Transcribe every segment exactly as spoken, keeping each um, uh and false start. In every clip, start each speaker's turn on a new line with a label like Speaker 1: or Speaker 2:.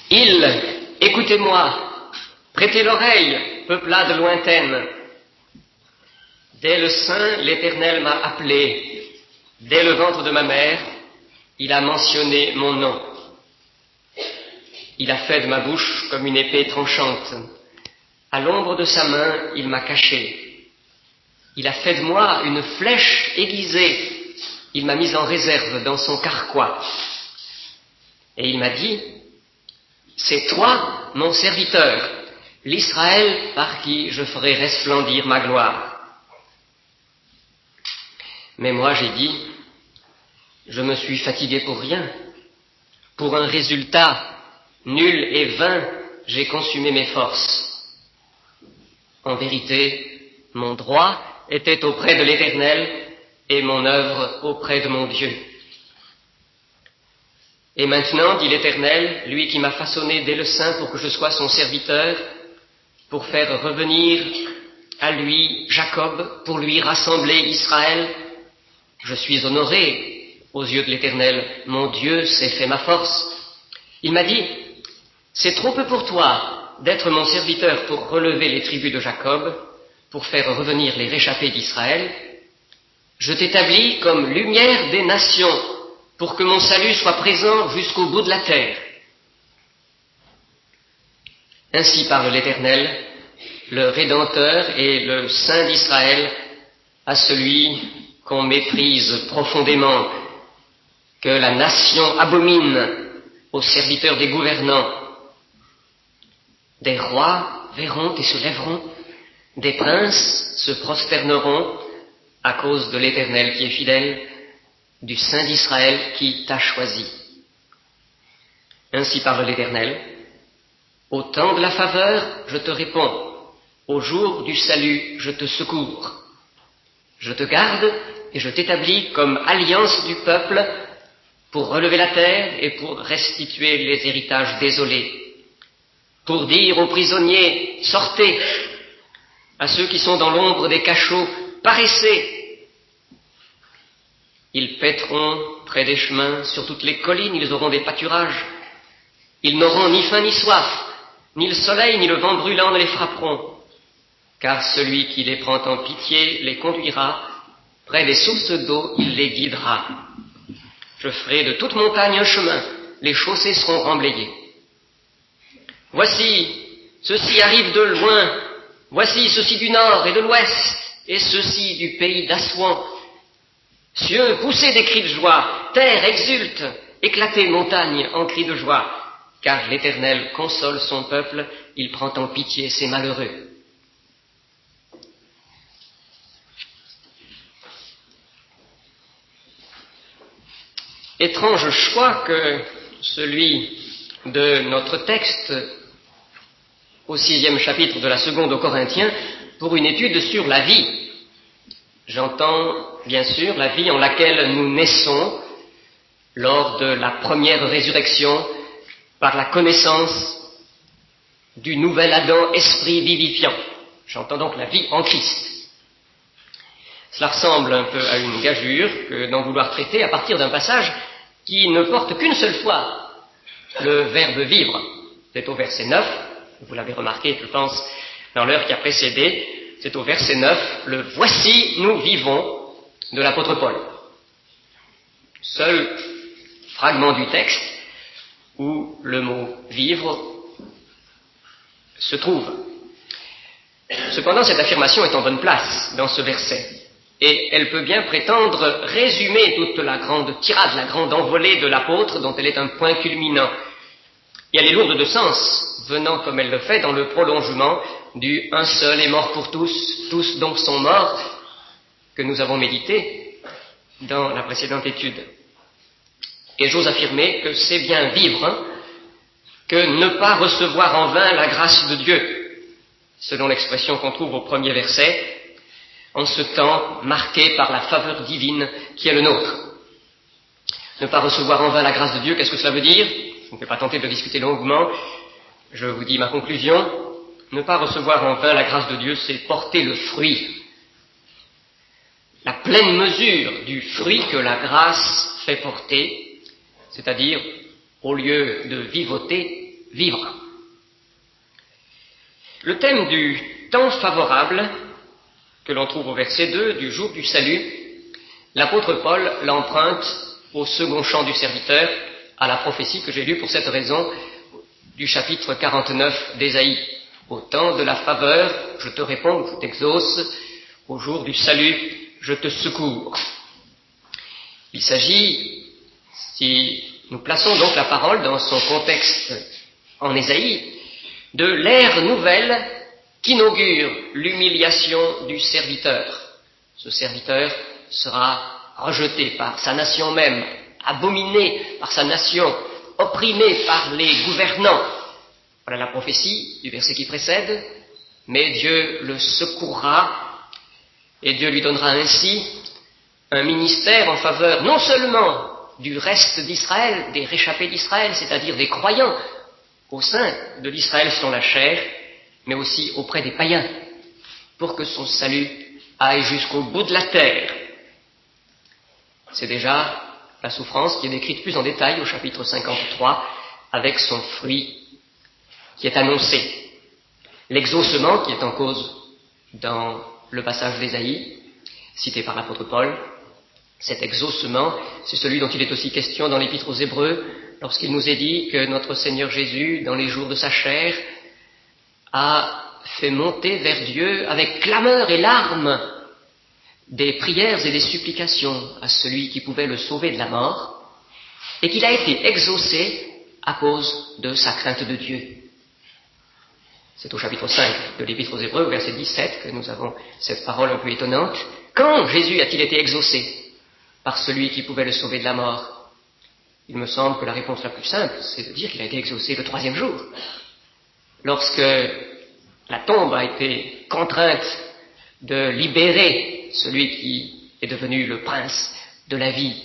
Speaker 1: Îles, écoutez-moi, prêtez l'oreille, peuplades lointaines. Dès le sein, l'Éternel m'a appelé. Dès le ventre de ma mère, il a mentionné mon nom. Il a fait de ma bouche comme une épée tranchante. À l'ombre de sa main, il m'a caché. Il a fait de moi une flèche aiguisée. Il m'a mise en réserve dans son carquois. Et il m'a dit, c'est toi, mon serviteur, l'Israël par qui je ferai resplendir ma gloire. Mais moi j'ai dit, je me suis fatigué pour rien. Pour un résultat nul et vain, j'ai consumé mes forces. En vérité, mon droit était auprès de l'Éternel et mon œuvre auprès de mon Dieu. Et maintenant, dit l'Éternel, lui qui m'a façonné dès le sein pour que je sois son serviteur, pour faire revenir à lui Jacob, pour lui rassembler Israël, je suis honoré aux yeux de l'Éternel, mon Dieu s'est fait ma force. Il m'a dit, c'est trop peu pour toi d'être mon serviteur pour relever les tribus de Jacob, pour faire revenir les réchappés d'Israël. Je t'établis comme lumière des nations, pour que mon salut soit présent jusqu'au bout de la terre. Ainsi parle l'Éternel, le Rédempteur et le Saint d'Israël, à celui qu'on méprise profondément, que la nation abomine aux serviteurs des gouvernants. Des rois verront et se lèveront, des princes se prosterneront à cause de l'Éternel qui est fidèle, du Saint d'Israël qui t'a choisi. Ainsi parle l'Éternel, au temps de la faveur, je te réponds, au jour du salut, je te secours. Je te garde et je t'établis comme alliance du peuple pour relever la terre et pour restituer les héritages désolés, pour dire aux prisonniers, sortez, à ceux qui sont dans l'ombre des cachots, paraissez. Ils paîtront près des chemins, sur toutes les collines, ils auront des pâturages. Ils n'auront ni faim ni soif, ni le soleil ni le vent brûlant ne les frapperont, car celui qui les prend en pitié les conduira, près des sources d'eau, il les guidera. Je ferai de toute montagne un chemin, les chaussées seront remblayées. Voici, ceci arrive de loin, voici ceci du nord et de l'ouest, et ceci du pays d'Assouan. Cieux, poussez des cris de joie, terre exulte, éclatez montagne en cris de joie, car l'Éternel console son peuple, il prend en pitié ses malheureux. Étrange choix que celui de notre texte au sixième chapitre de la seconde aux Corinthiens pour une étude sur la vie. J'entends bien sûr la vie en laquelle nous naissons lors de la première résurrection par la connaissance du nouvel Adam, esprit vivifiant. J'entends donc la vie en Christ. Cela ressemble un peu à une gageure que d'en vouloir traiter à partir d'un passage qui ne porte qu'une seule fois le verbe vivre. C'est au verset neuf, vous l'avez remarqué, je pense, dans l'heure qui a précédé, c'est au verset neuf, le « Voici, nous vivons » de l'apôtre Paul. Seul fragment du texte où le mot « vivre » se trouve. Cependant, cette affirmation est en bonne place dans ce verset. Et elle peut bien prétendre résumer toute la grande tirade, la grande envolée de l'apôtre dont elle est un point culminant. Et elle est lourde de sens, venant comme elle le fait dans le prolongement du « un seul est mort pour tous, tous donc sont morts » que nous avons médité dans la précédente étude. Et j'ose affirmer que c'est bien vivre hein, que ne pas recevoir en vain la grâce de Dieu, selon l'expression qu'on trouve au premier verset, en ce temps marqué par la faveur divine qui est le nôtre. Ne pas recevoir en vain la grâce de Dieu, qu'est-ce que cela veut dire? Je ne vais pas tenter de discuter longuement, je vous dis ma conclusion. Ne pas recevoir en vain la grâce de Dieu, c'est porter le fruit, la pleine mesure du fruit que la grâce fait porter, c'est-à-dire, au lieu de vivoter, vivre. Le thème du temps favorable, que l'on trouve au verset deux, du jour du salut, l'apôtre Paul l'emprunte au second chant du serviteur, à la prophétie que j'ai lue pour cette raison du chapitre quarante-neuf d'Ésaïe. Au temps de la faveur, je te réponds, je t'exauce, au jour du salut, je te secours. Il s'agit, si nous plaçons donc la parole dans son contexte en Ésaïe, de l'ère nouvelle qu'inaugure l'humiliation du serviteur. Ce serviteur sera rejeté par sa nation même, abominé par sa nation, opprimé par les gouvernants. Voilà la prophétie du verset qui précède, mais Dieu le secourra et Dieu lui donnera ainsi un ministère en faveur non seulement du reste d'Israël, des réchappés d'Israël, c'est-à-dire des croyants au sein de l'Israël selon la chair, mais aussi auprès des païens, pour que son salut aille jusqu'au bout de la terre. C'est déjà la souffrance qui est décrite plus en détail au chapitre cinquante-trois, avec son fruit qui est annoncé. L'exaucement qui est en cause dans le passage d'Ésaïe, cité par l'apôtre Paul, cet exaucement, c'est celui dont il est aussi question dans l'Épître aux Hébreux, lorsqu'il nous est dit que notre Seigneur Jésus, dans les jours de sa chair, a fait monter vers Dieu avec clameur et larmes des prières et des supplications à celui qui pouvait le sauver de la mort, et qu'il a été exaucé à cause de sa crainte de Dieu. C'est au chapitre cinq de l'Épître aux Hébreux, au verset dix-sept, que nous avons cette parole un peu étonnante. Quand Jésus a-t-il été exaucé par celui qui pouvait le sauver de la mort? Il me semble que la réponse la plus simple, c'est de dire qu'il a été exaucé le troisième jour. Lorsque la tombe a été contrainte de libérer celui qui est devenu le prince de la vie.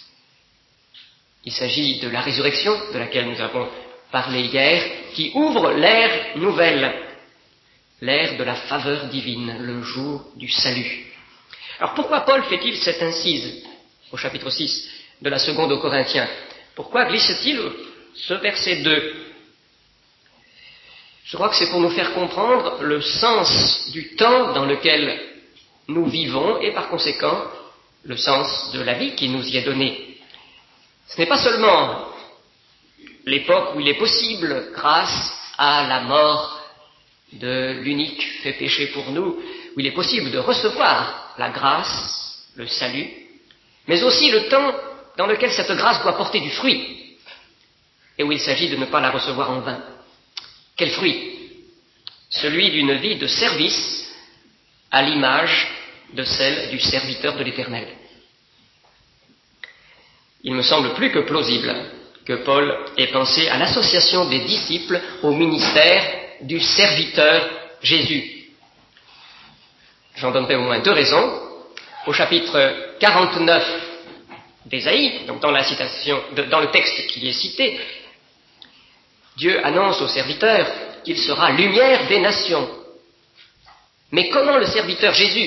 Speaker 1: Il s'agit de la résurrection, de laquelle nous avons parlé hier, qui ouvre l'ère nouvelle, l'ère de la faveur divine, le jour du salut. Alors pourquoi Paul fait-il cette incise au chapitre six de la seconde aux Corinthiens? Pourquoi glisse-t-il ce verset deux? Je crois que c'est pour nous faire comprendre le sens du temps dans lequel nous vivons et par conséquent le sens de la vie qui nous y est donnée. Ce n'est pas seulement l'époque où il est possible, grâce à la mort de l'unique fait péché pour nous, où il est possible de recevoir la grâce, le salut, mais aussi le temps dans lequel cette grâce doit porter du fruit et où il s'agit de ne pas la recevoir en vain. Quel fruit? Celui d'une vie de service à l'image de celle du serviteur de l'Éternel. Il me semble plus que plausible que Paul ait pensé à l'association des disciples au ministère du serviteur Jésus. J'en donnerai au moins deux raisons. Au chapitre quarante-neuf d'Ésaïe, donc dans la citation, de, dans le texte qui est cité, Dieu annonce au serviteur qu'il sera lumière des nations. Mais comment le serviteur Jésus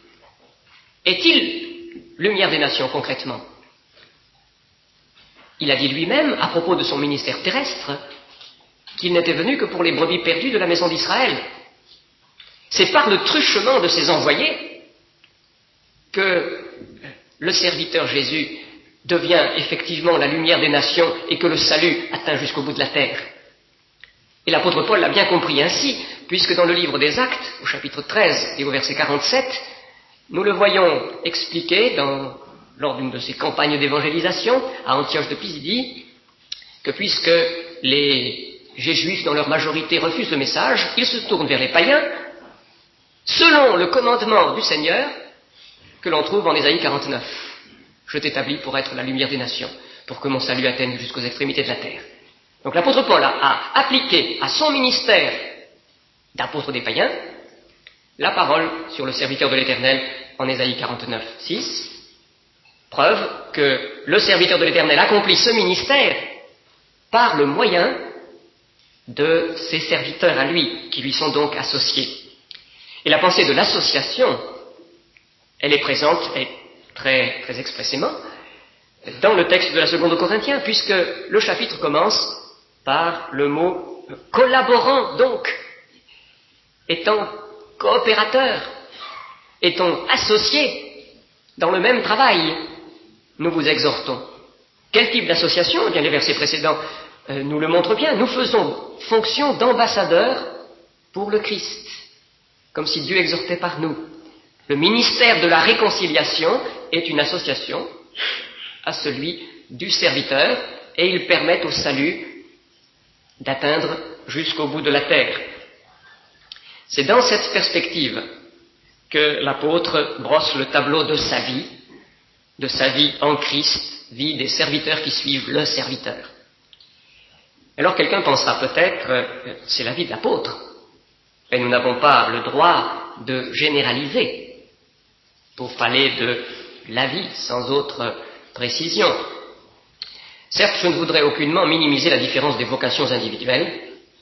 Speaker 1: est-il lumière des nations concrètement? Il a dit lui-même, à propos de son ministère terrestre, qu'il n'était venu que pour les brebis perdues de la maison d'Israël. C'est par le truchement de ses envoyés que le serviteur Jésus devient effectivement la lumière des nations et que le salut atteint jusqu'au bout de la terre. Et l'apôtre Paul l'a bien compris ainsi, puisque dans le livre des Actes, au chapitre treize et au verset quarante-sept, nous le voyons expliquer dans, lors d'une de ses campagnes d'évangélisation à Antioche de Pisidie, que puisque les Juifs dans leur majorité refusent le message, ils se tournent vers les païens, selon le commandement du Seigneur que l'on trouve en Ésaïe quarante-neuf. Je t'établis pour être la lumière des nations, pour que mon salut atteigne jusqu'aux extrémités de la terre. Donc l'apôtre Paul a, a appliqué à son ministère d'apôtre des païens la parole sur le serviteur de l'Éternel en Ésaïe quarante-neuf, six, preuve que le serviteur de l'Éternel accomplit ce ministère par le moyen de ses serviteurs à lui, qui lui sont donc associés. Et la pensée de l'association, elle est présente, et très, très expressément, dans le texte de la seconde aux Corinthiens, puisque le chapitre commence par le mot collaborant donc, étant coopérateurs, étant associés dans le même travail, nous vous exhortons. Quel type d'association? Eh bien, les versets précédents euh, nous le montrent bien. Nous faisons fonction d'ambassadeurs pour le Christ, comme si Dieu exhortait par nous. Le ministère de la réconciliation est une association à celui du serviteur, et il permet au salut d'atteindre jusqu'au bout de la terre. C'est dans cette perspective que l'apôtre brosse le tableau de sa vie, de sa vie en Christ, vie des serviteurs qui suivent le serviteur. Alors quelqu'un pensera peut-être, euh, c'est la vie de l'apôtre, et nous n'avons pas le droit de généraliser pour parler de la vie sans autre précision. Certes, je ne voudrais aucunement minimiser la différence des vocations individuelles,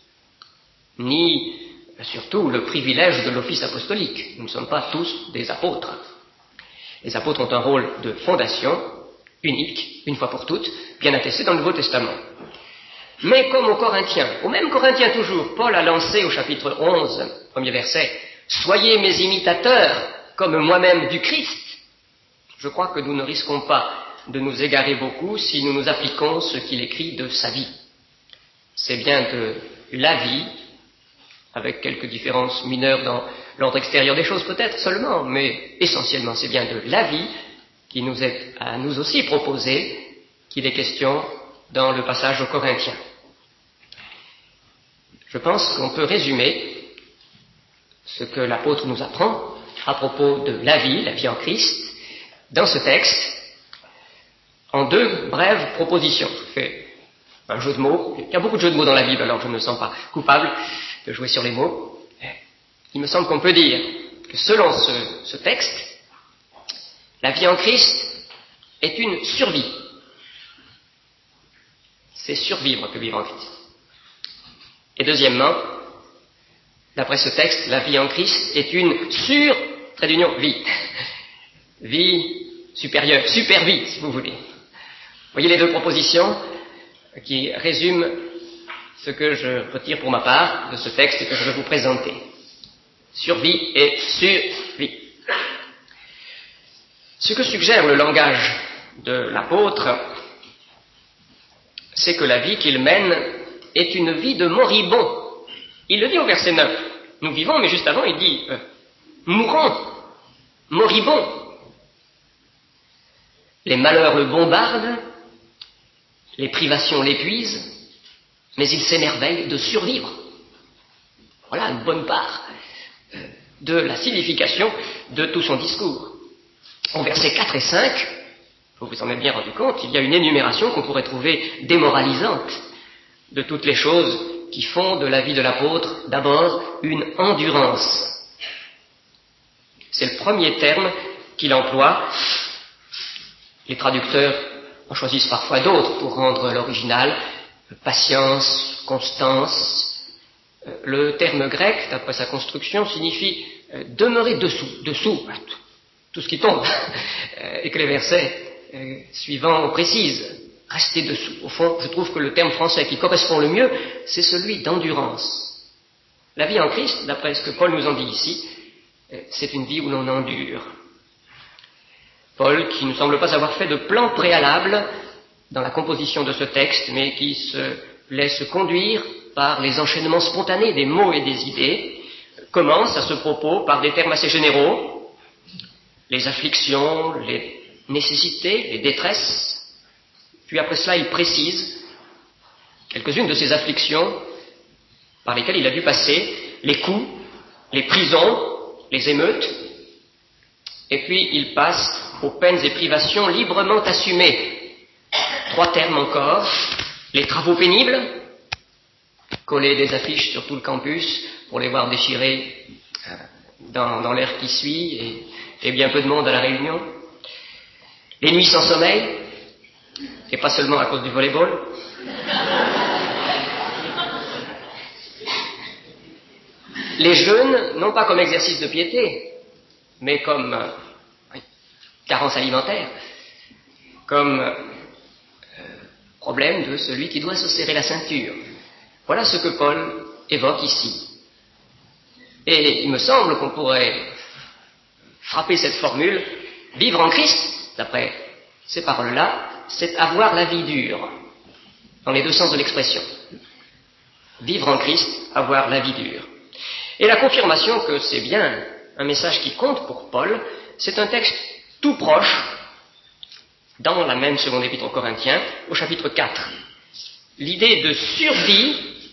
Speaker 1: ni surtout le privilège de l'office apostolique. Nous ne sommes pas tous des apôtres. Les apôtres ont un rôle de fondation, unique, une fois pour toutes, bien attesté dans le Nouveau Testament. Mais comme aux Corinthiens, aux mêmes Corinthiens toujours, Paul a lancé au chapitre onze, premier verset, « Soyez mes imitateurs, comme moi-même du Christ », je crois que nous ne risquons pas de nous égarer beaucoup si nous nous appliquons ce qu'il écrit de sa vie. C'est bien de la vie, avec quelques différences mineures dans l'ordre extérieur des choses peut-être seulement, mais essentiellement c'est bien de la vie qui nous est à nous aussi proposée qu'il est question dans le passage aux Corinthiens. Je pense qu'on peut résumer ce que l'apôtre nous apprend à propos de la vie, la vie en Christ, dans ce texte, en deux brèves propositions. Je fais un jeu de mots. Il y a beaucoup de jeux de mots dans la Bible, alors je ne me sens pas coupable de jouer sur les mots. Il me semble qu'on peut dire que selon ce, ce texte, la vie en Christ est une survie. C'est survivre que vivre en Christ. Et deuxièmement, d'après ce texte, la vie en Christ est une sur, trait d'union, vie. Vie supérieure, super vie, si vous voulez. Vous voyez les deux propositions qui résument ce que je retire pour ma part de ce texte et que je vais vous présenter. Survie et survie. Ce que suggère le langage de l'apôtre, c'est que la vie qu'il mène est une vie de moribond. Il le dit au verset neuf. Nous vivons, mais juste avant, il dit euh, mourons, moribond. Les malheurs le bombardent, les privations l'épuisent, mais il s'émerveille de survivre. Voilà une bonne part euh, de la signification de tout son discours. Au versets quatre et cinq, vous vous en êtes bien rendu compte, il y a une énumération qu'on pourrait trouver démoralisante de toutes les choses qui font de la vie de l'apôtre d'abord une endurance. C'est le premier terme qu'il emploie. Les traducteurs en choisissent parfois d'autres pour rendre l'original, patience, constance. Le terme grec, d'après sa construction, signifie demeurer dessous, dessous, tout ce qui tombe, et que les versets Euh, suivant précise, rester dessous. Au fond, je trouve que le terme français qui correspond le mieux, c'est celui d'endurance. La vie en Christ, d'après ce que Paul nous en dit ici, euh, c'est une vie où l'on endure. Paul, qui ne semble pas avoir fait de plan préalable dans la composition de ce texte, mais qui se laisse conduire par les enchaînements spontanés des mots et des idées, commence à ce propos par des termes assez généraux, les afflictions, les nécessités, les détresses, puis après cela il précise quelques-unes de ces afflictions par lesquelles il a dû passer, les coups, les prisons, les émeutes, et puis il passe aux peines et privations librement assumées. Trois termes encore, les travaux pénibles, coller des affiches sur tout le campus pour les voir déchirer dans, dans l'air qui suit, et, et bien peu de monde à la réunion. Les nuits sans sommeil, et pas seulement à cause du volley-ball. Les jeûnes, non pas comme exercice de piété, mais comme euh, oui, carence alimentaire, comme euh, problème de celui qui doit se serrer la ceinture. Voilà ce que Paul évoque ici. Et il me semble qu'on pourrait frapper cette formule, vivre en Christ, d'après ces paroles-là, c'est avoir la vie dure, dans les deux sens de l'expression. Vivre en Christ, avoir la vie dure. Et la confirmation que c'est bien un message qui compte pour Paul, c'est un texte tout proche, dans la même seconde épître aux Corinthiens, au chapitre quatre. L'idée de survie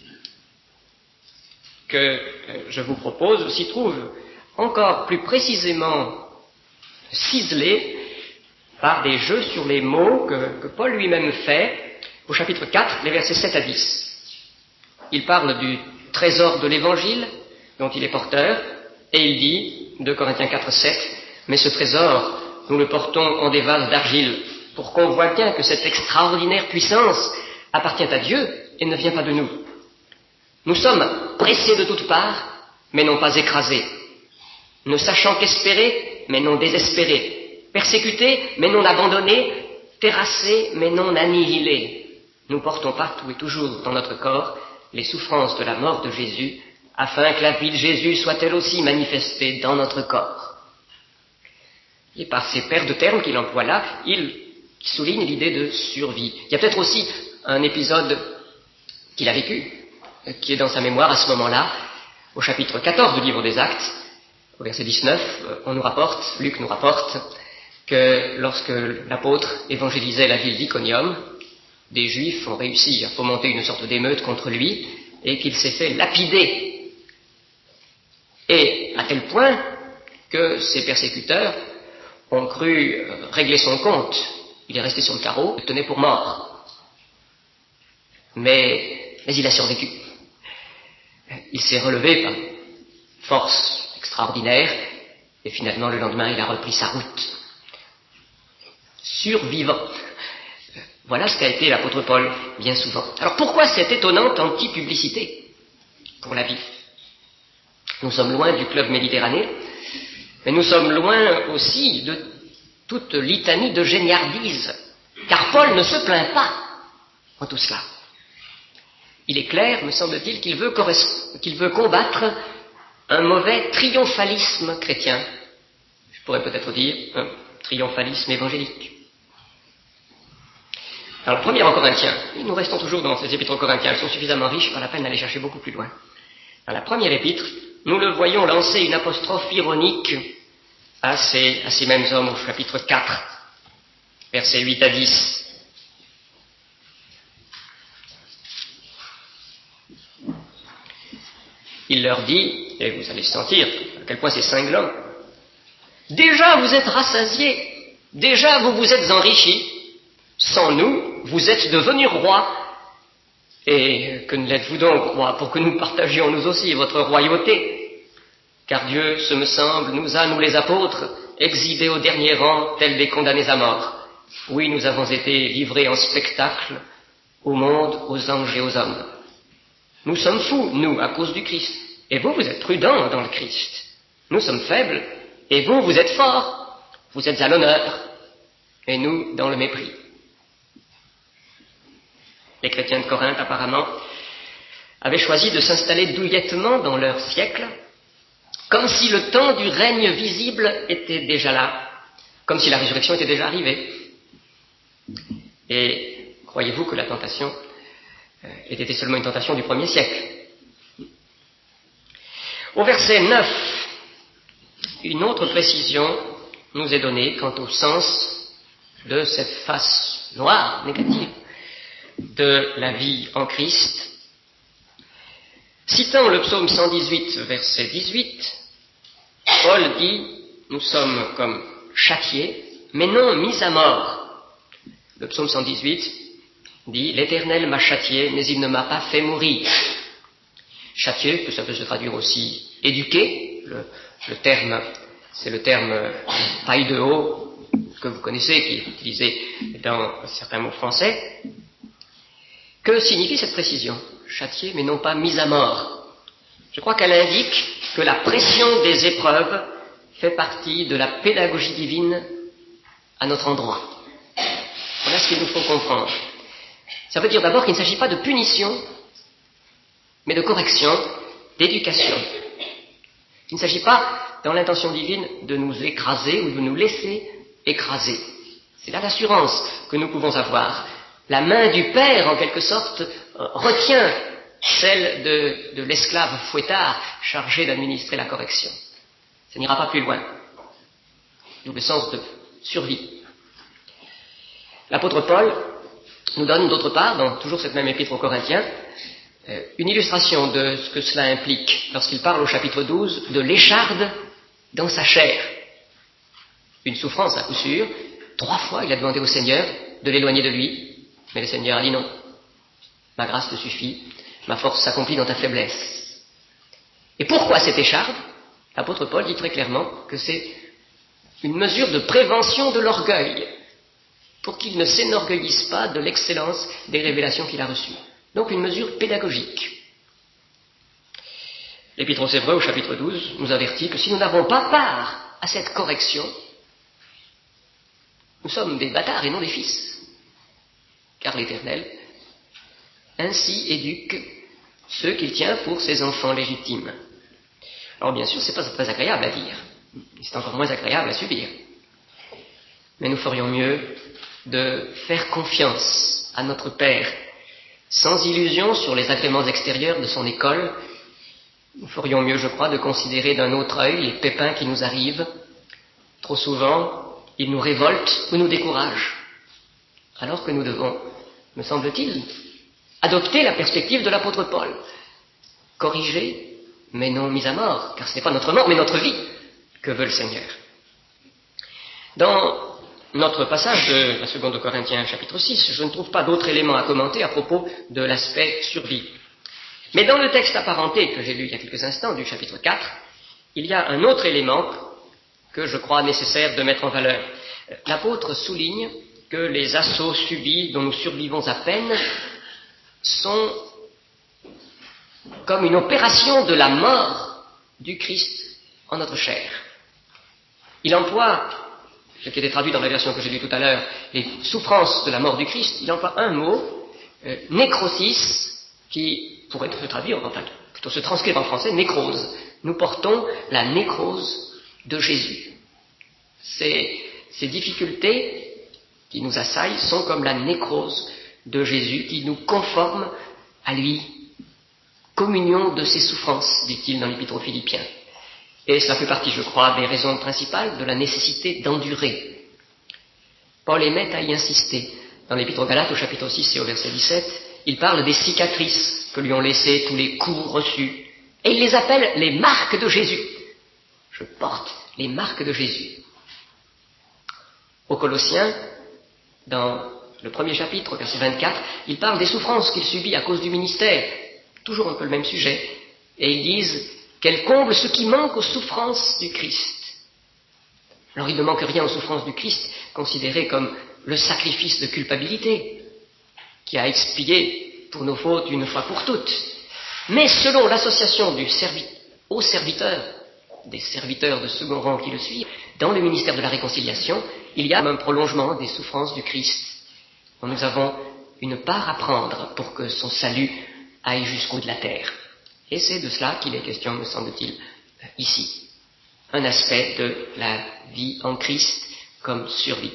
Speaker 1: que je vous propose s'y trouve encore plus précisément ciselée par des jeux sur les mots que, que Paul lui-même fait au chapitre quatre, les versets sept à dix. Il parle du trésor de l'Évangile dont il est porteur, et il dit, deux Corinthiens quatre, sept, « Mais ce trésor, nous le portons en des vases d'argile, pour qu'on voit bien que cette extraordinaire puissance appartient à Dieu et ne vient pas de nous. Nous sommes pressés de toutes parts, mais non pas écrasés, ne sachant qu'espérer, mais non désespérés, persécutés, mais non abandonnés, terrassés, mais non annihilés. Nous portons partout et toujours dans notre corps les souffrances de la mort de Jésus, afin que la vie de Jésus soit elle aussi manifestée dans notre corps. » Et par ces paires de termes qu'il emploie là, il souligne l'idée de survie. Il y a peut-être aussi un épisode qu'il a vécu, qui est dans sa mémoire à ce moment-là, au chapitre quatorze du livre des Actes, au verset dix-neuf, on nous rapporte, Luc nous rapporte, que lorsque l'apôtre évangélisait la ville d'Iconium, des Juifs ont réussi à fomenter une sorte d'émeute contre lui, et qu'il s'est fait lapider. Et à tel point que ses persécuteurs ont cru régler son compte. Il est resté sur le carreau, il tenait pour mort. Mais, mais il a survécu. Il s'est relevé par force extraordinaire, et finalement le lendemain il a repris sa route. Survivant. Voilà ce qu'a été l'apôtre Paul bien souvent. Alors pourquoi cette étonnante anti-publicité pour la vie ? Nous sommes loin du club méditerranéen, mais nous sommes loin aussi de toute litanie de géniardise, car Paul ne se plaint pas en tout cela. Il est clair, me semble-t-il, qu'il veut, corres- qu'il veut combattre un mauvais triomphalisme chrétien. Je pourrais peut-être dire un triomphalisme évangélique. Alors, la première en Corinthiens, nous restons toujours dans ces épîtres aux Corinthiens, elles sont suffisamment riches, pas la peine d'aller chercher beaucoup plus loin. Dans la première épître, nous le voyons lancer une apostrophe ironique à ces, à ces mêmes hommes au chapitre quatre, versets huit à dix. Il leur dit, et vous allez sentir à quel point c'est cinglant, « Déjà vous êtes rassasiés, déjà vous vous êtes enrichis, sans nous, vous êtes devenus rois. Et que ne l'êtes-vous donc, roi, pour que nous partagions nous aussi votre royauté? Car Dieu, ce me semble, nous a, nous les apôtres, exhibés au dernier rang, tels des condamnés à mort. Oui, nous avons été livrés en spectacle au monde, aux anges et aux hommes. Nous sommes fous, nous, à cause du Christ. Et vous, vous êtes prudents dans le Christ. Nous sommes faibles, et vous, vous êtes forts. Vous êtes à l'honneur, et nous, dans le mépris. » Les chrétiens de Corinthe, apparemment, avaient choisi de s'installer douillettement dans leur siècle, comme si le temps du règne visible était déjà là, comme si la résurrection était déjà arrivée. Et croyez-vous que la tentation ait été seulement une tentation du premier siècle? Au verset neuf, une autre précision nous est donnée quant au sens de cette face noire, négative, de la vie en Christ. Citant le psaume cent dix-huit, verset dix-huit, Paul dit « Nous sommes comme châtiés, mais non mis à mort. » Le psaume cent dix-huit dit « L'Éternel m'a châtié, mais il ne m'a pas fait mourir. » Châtié, que ça peut se traduire aussi éduqué, le, le terme, c'est le terme paille de haut que vous connaissez, qui est utilisé dans certains mots français. Que signifie cette précision? Châtié, mais non pas mis à mort. Je crois qu'elle indique que la pression des épreuves fait partie de la pédagogie divine à notre endroit. Voilà ce qu'il nous faut comprendre. Ça veut dire d'abord qu'il ne s'agit pas de punition, mais de correction, d'éducation. Il ne s'agit pas, dans l'intention divine, de nous écraser ou de nous laisser écraser. C'est là l'assurance que nous pouvons avoir. La main du Père, en quelque sorte, retient celle de, de l'esclave fouettard chargé d'administrer la correction. Ça n'ira pas plus loin. D'où le sens de survie. L'apôtre Paul nous donne d'autre part, dans toujours cette même épître aux Corinthiens, euh, une illustration de ce que cela implique lorsqu'il parle au chapitre douze de l'écharde dans sa chair. Une souffrance à coup sûr. Trois fois il a demandé au Seigneur de l'éloigner de lui, mais le Seigneur a dit non. Ma grâce te suffit, ma force s'accomplit dans ta faiblesse. Et pourquoi cette écharde? L'apôtre Paul dit très clairement que c'est une mesure de prévention de l'orgueil, pour qu'il ne s'énorgueillisse pas de l'excellence des révélations qu'il a reçues. Donc une mesure pédagogique. L'Épître aux Hébreux, au chapitre douze, nous avertit que si nous n'avons pas part à cette correction, nous sommes des bâtards et non des fils. Car l'Éternel ainsi éduque ceux qu'il tient pour ses enfants légitimes. Alors bien sûr, ce n'est pas très agréable à dire, c'est encore moins agréable à subir. Mais nous ferions mieux de faire confiance à notre Père, sans illusion sur les agréments extérieurs de son école. Nous ferions mieux, je crois, de considérer d'un autre œil les pépins qui nous arrivent. Trop souvent, ils nous révoltent ou nous découragent, alors que nous devons, me semble-t-il, adopter la perspective de l'apôtre Paul. Corriger, mais non mis à mort, car ce n'est pas notre mort, mais notre vie que veut le Seigneur. Dans notre passage de la seconde Corinthiens, chapitre six, je ne trouve pas d'autres éléments à commenter à propos de l'aspect survie. Mais dans le texte apparenté que j'ai lu il y a quelques instants, du chapitre quatre, il y a un autre élément que je crois nécessaire de mettre en valeur. L'apôtre souligne que les assauts subis dont nous survivons à peine sont comme une opération de la mort du Christ en notre chair. Il emploie, ce qui était traduit dans la version que j'ai lue tout à l'heure, les souffrances de la mort du Christ, il emploie un mot, euh, nécrosis, qui pourrait se traduire, enfin plutôt se transcrire en français, nécrose. Nous portons la nécrose de Jésus. Ces, ces difficultés qui nous assaillent sont comme la nécrose de Jésus qui nous conforme à lui. Communion de ses souffrances, dit-il dans l'Épître aux Philippiens. Et cela fait partie, je crois, des raisons principales de la nécessité d'endurer. Paul émet à y insister. Dans l'Épître aux Galates, au chapitre six et au verset dix-sept, il parle des cicatrices que lui ont laissées tous les coups reçus. Et il les appelle les marques de Jésus. Je porte les marques de Jésus. Aux Colossiens, dans le premier chapitre, verset vingt-quatre, il parle des souffrances qu'il subit à cause du ministère. Toujours un peu le même sujet. Et ils disent qu'elle comble ce qui manque aux souffrances du Christ. Alors il ne manque rien aux souffrances du Christ, considérées comme le sacrifice de culpabilité, qui a expié pour nos fautes une fois pour toutes. Mais selon l'association du servi- aux serviteurs, des serviteurs de second rang qui le suivent, dans le ministère de la réconciliation, il y a un prolongement des souffrances du Christ, dont nous avons une part à prendre pour que son salut aille jusqu'au de la terre. Et c'est de cela qu'il est question, me semble-t-il, ici. Un aspect de la vie en Christ comme survie.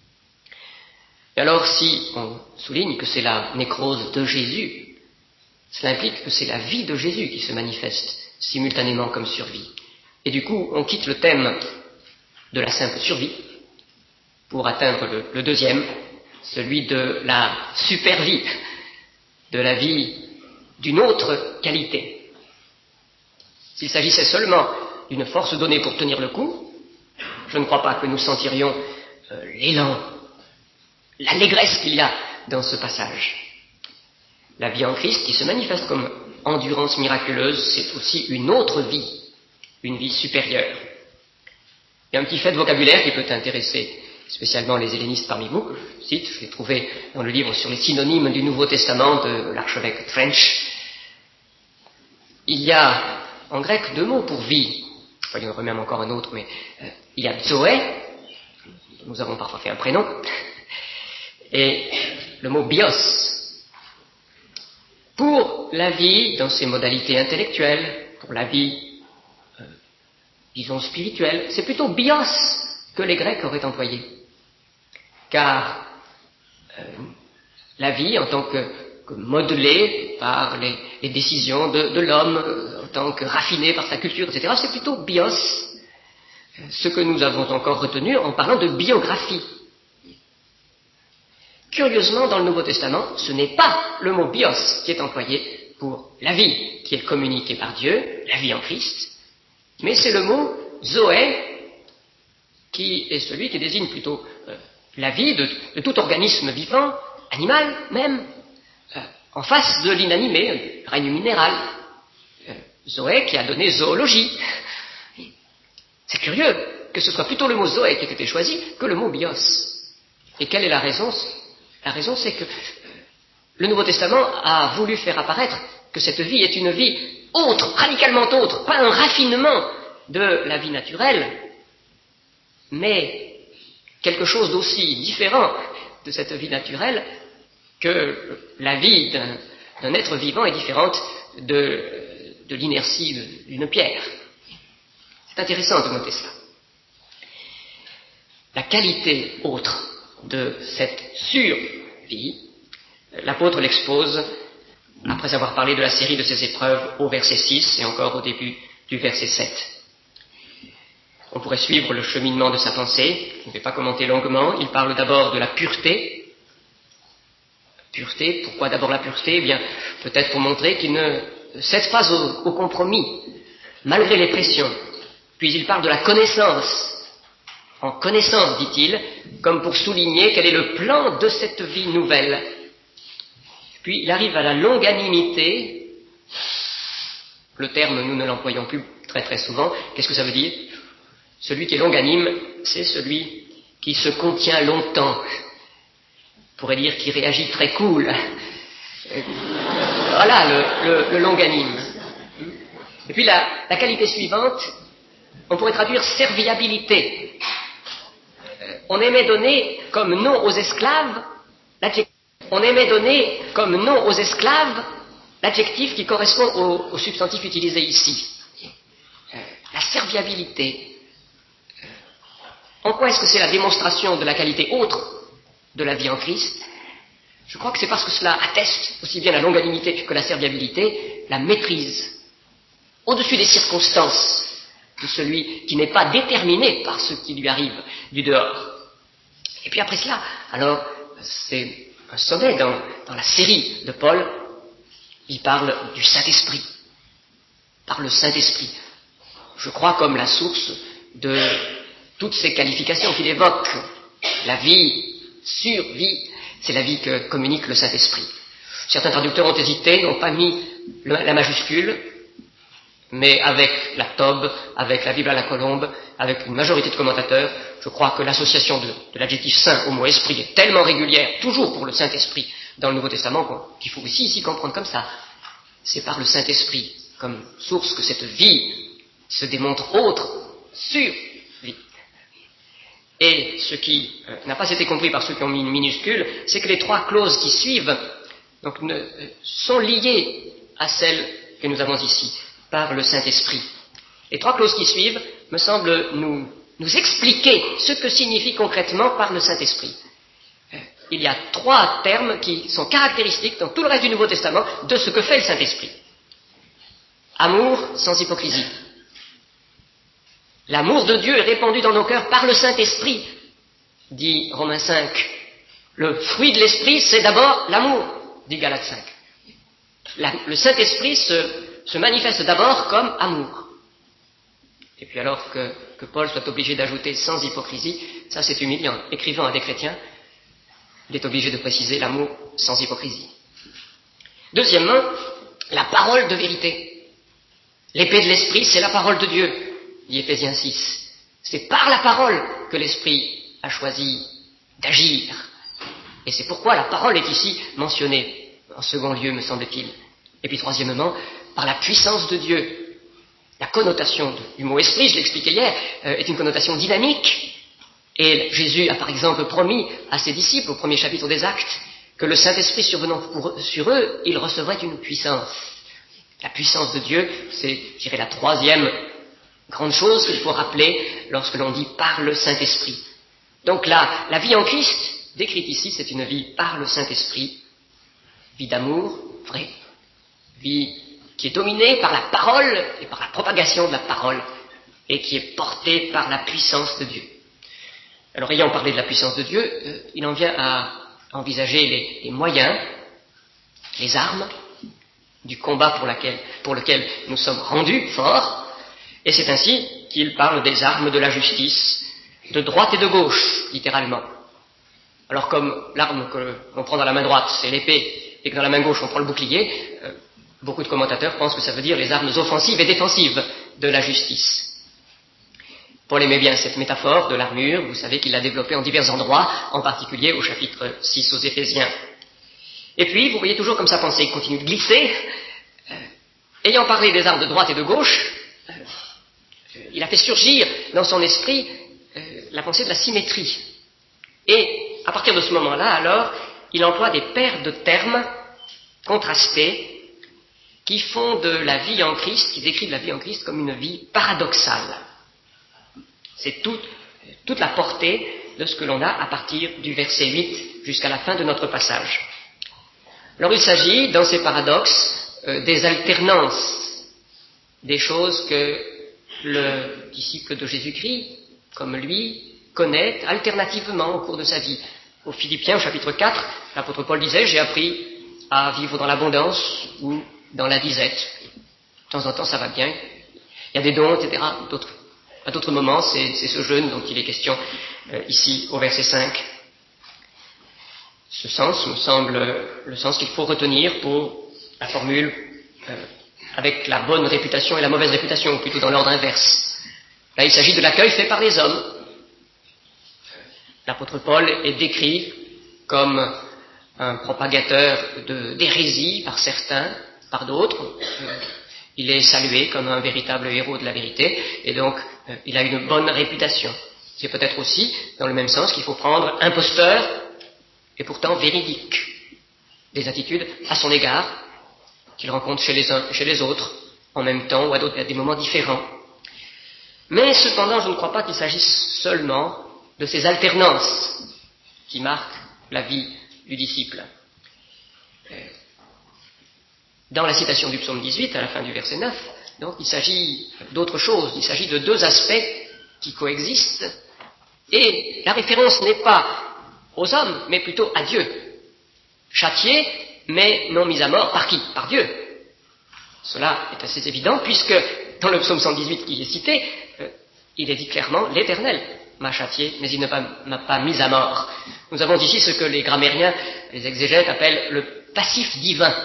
Speaker 1: Et alors, si on souligne que c'est la nécrose de Jésus, cela implique que c'est la vie de Jésus qui se manifeste simultanément comme survie. Et du coup, on quitte le thème de la simple survie pour atteindre le, le deuxième, celui de la supervie, de la vie d'une autre qualité. S'il s'agissait seulement d'une force donnée pour tenir le coup, je ne crois pas que nous sentirions euh, l'élan, l'allégresse qu'il y a dans ce passage. La vie en Christ, qui se manifeste comme endurance miraculeuse, c'est aussi une autre vie, une vie supérieure. Il y a un petit fait de vocabulaire qui peut intéresser spécialement les hellénistes parmi vous, que je cite, je l'ai trouvé dans le livre sur les synonymes du Nouveau Testament de l'archevêque Trench. Il y a en grec deux mots pour vie. Enfin, il y en aurait même encore un autre, mais euh, il y a Zoé, nous avons parfois fait un prénom, et le mot bios. Pour la vie dans ses modalités intellectuelles, pour la vie, euh, disons, spirituelle, c'est plutôt bios que les Grecs auraient employé. Car euh, la vie, en tant que, que modelée par les, les décisions de, de l'homme, euh, en tant que raffinée par sa culture, et cetera, c'est plutôt bios, euh, ce que nous avons encore retenu en parlant de biographie. Curieusement, dans le Nouveau Testament, ce n'est pas le mot bios qui est employé pour la vie qui est communiquée par Dieu, la vie en Christ, mais c'est le mot zoé, qui est celui qui désigne plutôt euh, la vie de, de tout organisme vivant, animal même, euh, en face de l'inanimé, le règne minéral. Euh, zoé qui a donné zoologie. C'est curieux que ce soit plutôt le mot zoé qui ait été choisi que le mot bios. Et quelle est la raison ? La raison, c'est que le Nouveau Testament a voulu faire apparaître que cette vie est une vie autre, radicalement autre, pas un raffinement de la vie naturelle, mais quelque chose d'aussi différent de cette vie naturelle que la vie d'un, d'un être vivant est différente de, de l'inertie d'une pierre. C'est intéressant de noter cela. La qualité autre de cette survie, l'apôtre l'expose après avoir parlé de la série de ses épreuves au verset six et encore au début du verset sept. On pourrait suivre le cheminement de sa pensée, je ne vais pas commenter longuement. Il parle d'abord de la pureté. Pureté, pourquoi d'abord la pureté ? Eh bien, peut-être pour montrer qu'il ne cède pas au, au compromis, malgré les pressions. Puis il parle de la connaissance. En connaissance, dit-il, comme pour souligner quel est le plan de cette vie nouvelle. Puis il arrive à la longanimité. Le terme, nous ne l'employons plus très très souvent. Qu'est-ce que ça veut dire ? Celui qui est longanime, c'est celui qui se contient longtemps. On pourrait dire qu'il réagit très cool. Voilà le, le, le longanime. Et puis la, la qualité suivante, on pourrait traduire serviabilité. On aimait donner comme nom aux esclaves l'adjectif, on aimait donner comme nom aux esclaves l'adjectif qui correspond au, au substantif utilisé ici. Euh, la serviabilité. Euh, en quoi est-ce que c'est la démonstration de la qualité autre de la vie en Christ ? Je crois que c'est parce que cela atteste aussi bien la longanimité que la serviabilité, la maîtrise au-dessus des circonstances de celui qui n'est pas déterminé par ce qui lui arrive du dehors. Et puis après cela, alors, c'est un sommet dans, dans la série de Paul, il parle du Saint-Esprit, par le Saint-Esprit. Je crois comme la source de toutes ces qualifications qu'il évoque. La vie, survie, c'est la vie que communique le Saint-Esprit. Certains traducteurs ont hésité, n'ont pas mis la majuscule, mais avec la Tobe, avec la Bible à la colombe, avec une majorité de commentateurs, je crois que l'association de, de l'adjectif saint au mot esprit est tellement régulière, toujours pour le Saint-Esprit, dans le Nouveau Testament, qu'il faut aussi ici comprendre comme ça. C'est par le Saint-Esprit, comme source, que cette vie se démontre autre, sur vie. Et ce qui euh, n'a pas été compris par ceux qui ont mis une minuscule, c'est que les trois clauses qui suivent donc, ne, euh, sont liées à celles que nous avons ici, par le Saint-Esprit. Les trois clauses qui suivent me semblent nous, nous expliquer ce que signifie concrètement par le Saint-Esprit. Euh, il y a trois termes qui sont caractéristiques dans tout le reste du Nouveau Testament de ce que fait le Saint-Esprit. Amour sans hypocrisie. L'amour de Dieu est répandu dans nos cœurs par le Saint-Esprit, dit Romains cinq. Le fruit de l'Esprit, c'est d'abord l'amour, dit Galates cinq. La, le Saint-Esprit se, se manifeste d'abord comme amour. Et puis alors que, que Paul soit obligé d'ajouter sans hypocrisie, ça c'est humiliant. Écrivant à des chrétiens, il est obligé de préciser l'amour sans hypocrisie. Deuxièmement, la parole de vérité. L'épée de l'Esprit, c'est la parole de Dieu, dit Éphésiens six. C'est par la parole que l'Esprit a choisi d'agir. Et c'est pourquoi la parole est ici mentionnée, en second lieu, me semble-t-il. Et puis troisièmement, par la puissance de Dieu. La connotation du mot esprit, je l'expliquais hier, euh, est une connotation dynamique. Et Jésus a par exemple promis à ses disciples, au premier chapitre des Actes, que le Saint-Esprit survenant pour, sur eux, ils recevraient une puissance. La puissance de Dieu, c'est, je dirais, la troisième grande chose qu'il faut rappeler lorsque l'on dit par le Saint-Esprit. Donc là, la vie en Christ, décrite ici, c'est une vie par le Saint-Esprit, vie d'amour, vrai, vie qui est dominée par la parole et par la propagation de la parole, et qui est portée par la puissance de Dieu. Alors, ayant parlé de la puissance de Dieu, euh, il en vient à envisager les, les moyens, les armes du combat pour, laquelle, pour lequel nous sommes rendus forts, et c'est ainsi qu'il parle des armes de la justice, de droite et de gauche, littéralement. Alors, comme l'arme que l'on prend dans la main droite, c'est l'épée, et que dans la main gauche, on prend le bouclier, euh, beaucoup de commentateurs pensent que ça veut dire les armes offensives et défensives de la justice. Paul aimait bien cette métaphore de l'armure, vous savez qu'il l'a développée en divers endroits, en particulier au chapitre six aux Éphésiens. Et puis, vous voyez toujours comme sa pensée continue de glisser, euh, ayant parlé des armes de droite et de gauche, euh, il a fait surgir dans son esprit euh, la pensée de la symétrie. Et à partir de ce moment-là, alors, il emploie des paires de termes contrastés qui font de la vie en Christ, qui décrivent la vie en Christ comme une vie paradoxale. C'est toute, toute la portée de ce que l'on a à partir du verset huit jusqu'à la fin de notre passage. Alors il s'agit, dans ces paradoxes, euh, des alternances, des choses que le disciple de Jésus-Christ, comme lui, connaît alternativement au cours de sa vie. Aux Philippiens, au chapitre quatre, l'apôtre Paul disait « J'ai appris à vivre dans l'abondance ou dans la disette. » De temps en temps, ça va bien. Il y a des dons, et cetera. D'autres, à d'autres moments, c'est, c'est ce jeûne dont il est question euh, ici au verset cinq. Ce sens me semble le sens qu'il faut retenir pour la formule euh, avec la bonne réputation et la mauvaise réputation, ou plutôt dans l'ordre inverse. Là, il s'agit de l'accueil fait par les hommes. L'apôtre Paul est décrit comme un propagateur de, d'hérésie par certains, par d'autres. Euh, il est salué comme un véritable héros de la vérité, et donc euh, il a une bonne réputation. C'est peut-être aussi, dans le même sens, qu'il faut prendre imposteur et pourtant véridique. Des attitudes à son égard qu'il rencontre chez les uns et chez les autres, en même temps ou à, d'autres, à des moments différents. Mais cependant, je ne crois pas qu'il s'agisse seulement de ces alternances qui marquent la vie du disciple. Dans la citation du psaume dix-huit, à la fin du verset neuf, donc, il s'agit d'autre chose, il s'agit de deux aspects qui coexistent, et la référence n'est pas aux hommes, mais plutôt à Dieu. Châtié, mais non mis à mort, par qui? Par Dieu. Cela est assez évident, puisque dans le psaume cent dix-huit qui est cité, euh, il est dit clairement « l'Éternel m'a châtié, mais il ne m'a pas mis à mort ». Nous avons ici ce que les grammairiens, les exégètes appellent le passif divin.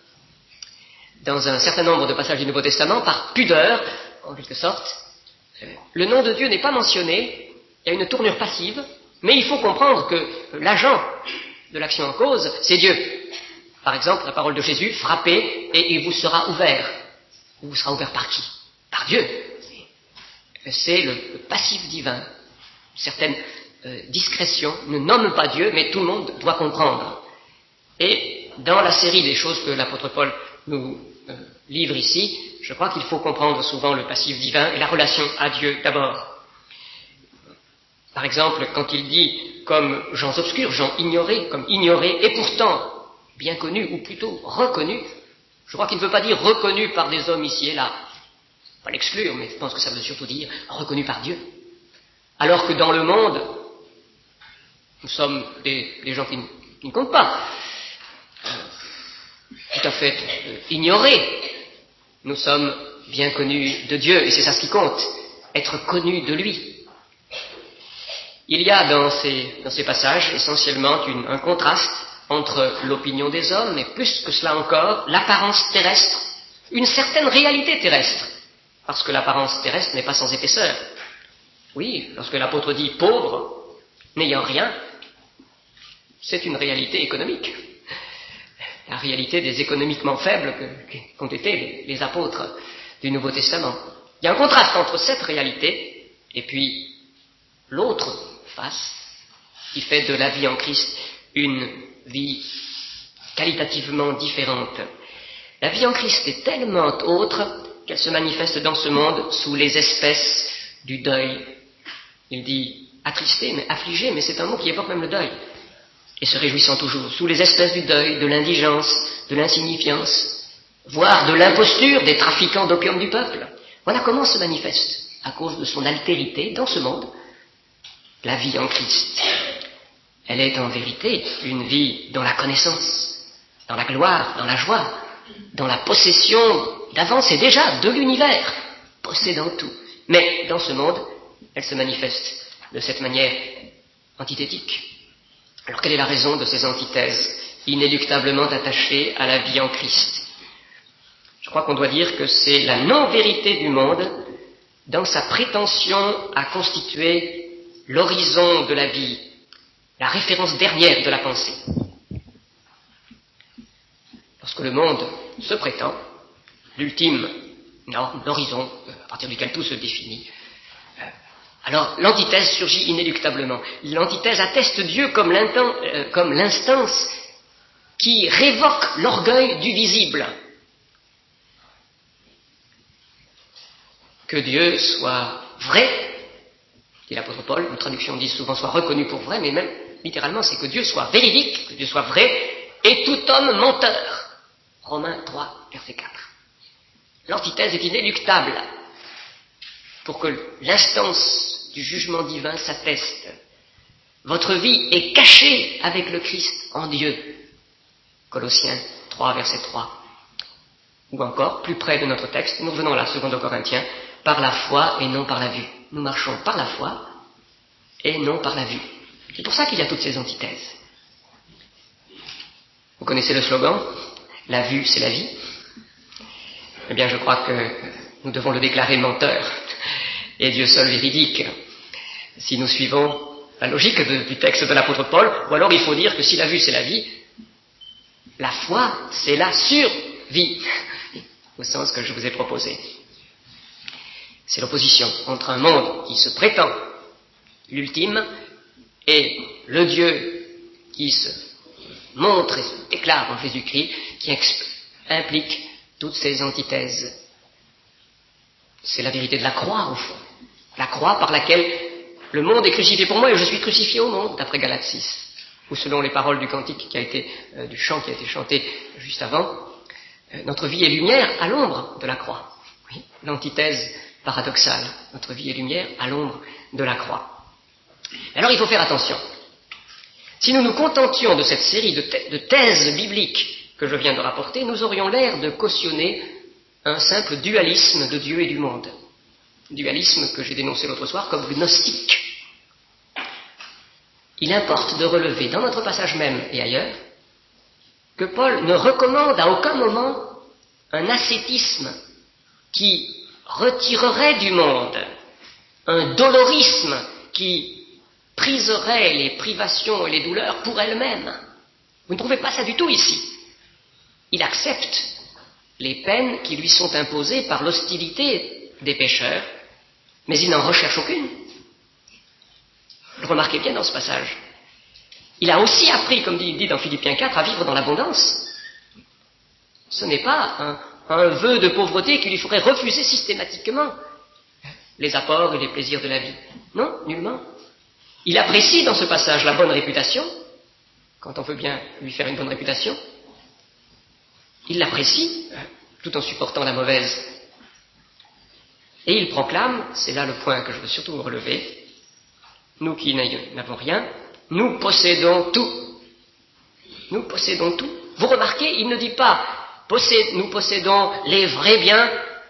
Speaker 1: Dans un certain nombre de passages du Nouveau Testament, par pudeur, en quelque sorte, le nom de Dieu n'est pas mentionné, il y a une tournure passive, mais il faut comprendre que l'agent de l'action en cause, c'est Dieu. Par exemple, la parole de Jésus, frappez et il vous sera ouvert. Il vous sera ouvert par qui? Par Dieu. C'est le, le passif divin. Certaines euh, discrétions ne nomment pas Dieu, mais tout le monde doit comprendre. Et dans la série des choses que l'apôtre Paul nous euh, livre ici, je crois qu'il faut comprendre souvent le passif divin et la relation à Dieu d'abord. Par exemple, quand il dit comme gens obscurs, gens ignorés, comme ignorés et pourtant bien connus, ou plutôt reconnus, je crois qu'il ne veut pas dire reconnus par des hommes ici et là, pas l'exclure, mais je pense que ça veut surtout dire reconnus par Dieu. Alors que dans le monde, nous sommes des, des gens qui, qui ne comptent pas, euh, tout à fait euh, ignorés. Nous sommes bien connus de Dieu, et c'est ça ce qui compte, être connus de lui. Il y a dans ces, dans ces passages essentiellement une, un contraste entre l'opinion des hommes, et plus que cela encore, l'apparence terrestre, une certaine réalité terrestre, parce que l'apparence terrestre n'est pas sans épaisseur. Oui, lorsque l'apôtre dit « pauvre, n'ayant rien », c'est une réalité économique. La réalité des économiquement faibles que, qu'ont été les, les apôtres du Nouveau Testament. Il y a un contraste entre cette réalité et puis l'autre face qui fait de la vie en Christ une vie qualitativement différente. La vie en Christ est tellement autre qu'elle se manifeste dans ce monde sous les espèces du deuil. Il dit attristé, mais affligé, mais c'est un mot qui évoque même le deuil. Et se réjouissant toujours, sous les espèces du deuil, de l'indigence, de l'insignifiance, voire de l'imposture des trafiquants d'opium du peuple. Voilà comment se manifeste, à cause de son altérité dans ce monde, la vie en Christ. Elle est en vérité une vie dans la connaissance, dans la gloire, dans la joie, dans la possession d'avance et déjà de l'univers, possédant tout. Mais dans ce monde, elle se manifeste de cette manière antithétique. Alors quelle est la raison de ces antithèses inéluctablement attachées à la vie en Christ? Je crois qu'on doit dire que c'est la non-vérité du monde dans sa prétention à constituer l'horizon de la vie, la référence dernière de la pensée. Lorsque le monde se prétend l'ultime norme, l'horizon à partir duquel tout se définit, alors l'antithèse surgit inéluctablement. L'antithèse atteste Dieu comme, euh, comme l'instance qui révoque l'orgueil du visible. Que Dieu soit vrai, dit l'apôtre Paul, nos traductions disent souvent soit reconnu pour vrai, mais même littéralement c'est que Dieu soit véridique, que Dieu soit vrai, et tout homme menteur. Romains trois, verset quatre. L'antithèse est inéluctable pour que l'instance du jugement divin s'atteste. Votre vie est cachée avec le Christ en Dieu. Colossiens trois, verset trois. Ou encore, plus près de notre texte, nous revenons là, second aux Corinthiens, par la foi et non par la vue. Nous marchons par la foi et non par la vue. C'est pour ça qu'il y a toutes ces antithèses. Vous connaissez le slogan « La vue, c'est la vie ». Eh bien, je crois que nous devons le déclarer menteur et Dieu seul véridique, si nous suivons la logique de, du texte de l'apôtre Paul, ou alors il faut dire que si la vue c'est la vie, la foi c'est la survie, au sens que je vous ai proposé. C'est l'opposition entre un monde qui se prétend l'ultime et le Dieu qui se montre et se déclare en Jésus-Christ, qui exp- implique toutes ces antithèses. C'est la vérité de la croix, au fond. La croix par laquelle le monde est crucifié pour moi et je suis crucifié au monde, d'après Galates six. Ou selon les paroles du cantique qui a été, euh, du chant qui a été chanté juste avant, euh, notre vie est lumière à l'ombre de la croix. Oui, l'antithèse paradoxale. Notre vie est lumière à l'ombre de la croix. Alors il faut faire attention. Si nous nous contentions de cette série de, th- de thèses bibliques que je viens de rapporter, nous aurions l'air de cautionner un simple dualisme de Dieu et du monde. Dualisme que j'ai dénoncé l'autre soir comme gnostique. Il importe de relever dans notre passage même et ailleurs que Paul ne recommande à aucun moment un ascétisme qui retirerait du monde, un dolorisme qui priserait les privations et les douleurs pour elles-mêmes. Vous ne trouvez pas ça du tout ici. Il accepte les peines qui lui sont imposées par l'hostilité des pécheurs, mais il n'en recherche aucune. Remarquez bien dans ce passage. Il a aussi appris, comme il dit dans Philippiens quatre, à vivre dans l'abondance. Ce n'est pas un, un vœu de pauvreté qui lui ferait refuser systématiquement les apports et les plaisirs de la vie. Non, nullement. Il apprécie dans ce passage la bonne réputation, quand on veut bien lui faire une bonne réputation. Il l'apprécie, tout en supportant la mauvaise. Et il proclame, c'est là le point que je veux surtout relever, nous qui n'avons rien, nous possédons tout. Nous possédons tout. Vous remarquez, il ne dit pas, possé- nous possédons les vrais biens,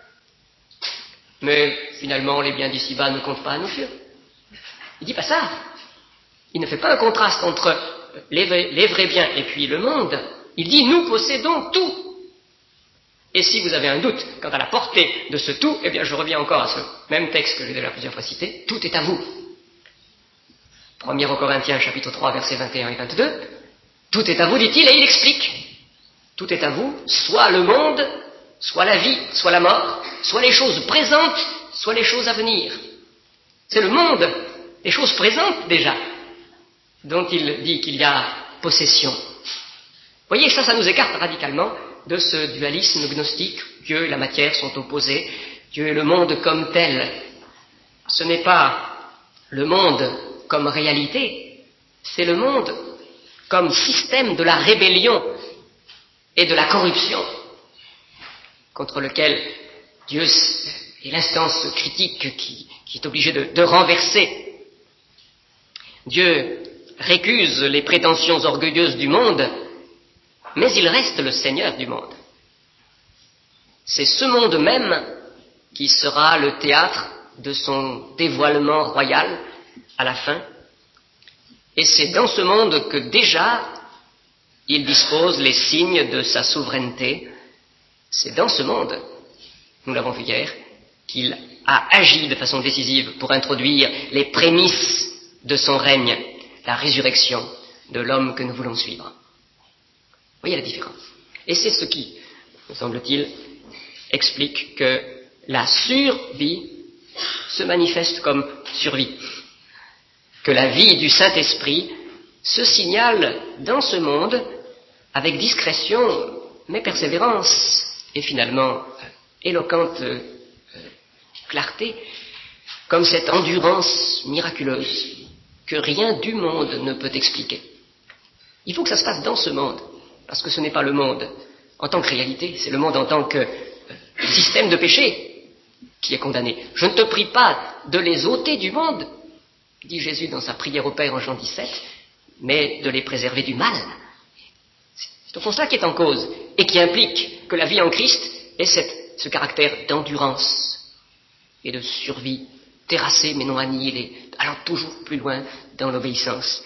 Speaker 1: mais finalement les biens d'ici-bas ne comptent pas à nos yeux. Il ne dit pas ça. Il ne fait pas un contraste entre les vrais, les vrais biens et puis le monde. Il dit, nous possédons tout. Et si vous avez un doute quant à la portée de ce tout, eh bien je reviens encore à ce même texte que j'ai déjà plusieurs fois cité, tout est à vous. Premier aux Corinthiens, chapitre trois, versets vingt et un et vingt-deux, tout est à vous, dit-il, et il explique. Tout est à vous, soit le monde, soit la vie, soit la mort, soit les choses présentes, soit les choses à venir. C'est le monde, les choses présentes déjà, dont il dit qu'il y a possession. voyez, ça, ça nous écarte radicalement de ce dualisme gnostique. Dieu et la matière sont opposés, Dieu et le monde comme tel. Ce n'est pas le monde comme réalité, c'est le monde comme système de la rébellion et de la corruption contre lequel Dieu est l'instance critique qui, qui est obligée de, de renverser. Dieu récuse les prétentions orgueilleuses du monde, mais il reste le Seigneur du monde. C'est ce monde même qui sera le théâtre de son dévoilement royal à la fin, et c'est dans ce monde que déjà il dispose les signes de sa souveraineté. C'est dans ce monde, nous l'avons vu hier, qu'il a agi de façon décisive pour introduire les prémices de son règne, la résurrection de l'homme que nous voulons suivre. Vous voyez la différence. Et c'est ce qui, me semble-t-il, explique que la survie se manifeste comme survie, que la vie du Saint-Esprit se signale dans ce monde avec discrétion, mais persévérance, et finalement éloquente euh, clarté, comme cette endurance miraculeuse que rien du monde ne peut expliquer. Il faut que ça se passe dans ce monde, parce que ce n'est pas le monde en tant que réalité, c'est le monde en tant que euh, système de péché qui est condamné. Je ne te prie pas de les ôter du monde, dit Jésus dans sa prière au Père en Jean dix-sept, mais de les préserver du mal. C'est au fond cela qui est en cause, et qui implique que la vie en Christ ait cette, ce caractère d'endurance et de survie, terrassée mais non annihilée, allant toujours plus loin dans l'obéissance.